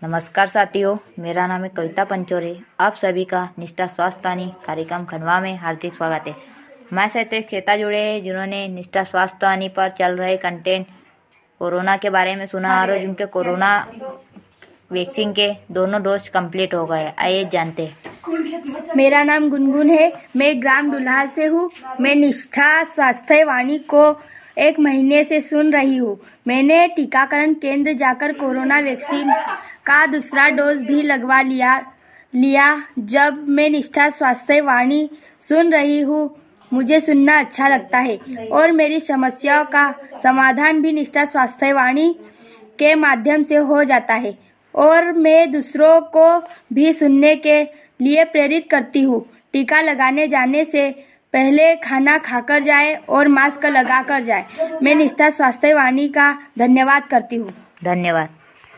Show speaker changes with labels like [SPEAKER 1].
[SPEAKER 1] नमस्कार साथियों, मेरा नाम है कविता पंचोरे। आप सभी का निष्ठा स्वास्थ्य वाणी कार्यक्रम खंडवा में हार्दिक स्वागत है। हमारे साथ एक श्वेता जुड़े हैं जिन्होंने निष्ठा स्वास्थ्य वाणी पर चल रहे कंटेंट कोरोना के बारे में सुना और जिनके कोरोना वैक्सीन के दोनों डोज कंप्लीट हो गए। आइए जानते हैं।
[SPEAKER 2] मेरा नाम गुनगुन है। मैं ग्राम डुल्हा से हूँ। मैं निष्ठा स्वास्थ्य वाणी को 1 महीने से सुन रही हूँ। मैंने टीकाकरण केंद्र जाकर कोरोना वैक्सीन का दूसरा डोज भी लगवा लिया। जब मैं निष्ठा स्वास्थ्य वाणी सुन रही हूँ, मुझे सुनना अच्छा लगता है और मेरी समस्याओं का समाधान भी निष्ठा स्वास्थ्य वाणी के माध्यम से हो जाता है और मैं दूसरों को भी सुनने के लिए प्रेरित करती हूँ। टीका लगाने जाने से पहले खाना खाकर जाए और मास्क लगाकर जाए। मैं निष्ठा स्वास्थ्य वाणी का धन्यवाद करती हूँ।
[SPEAKER 1] धन्यवाद।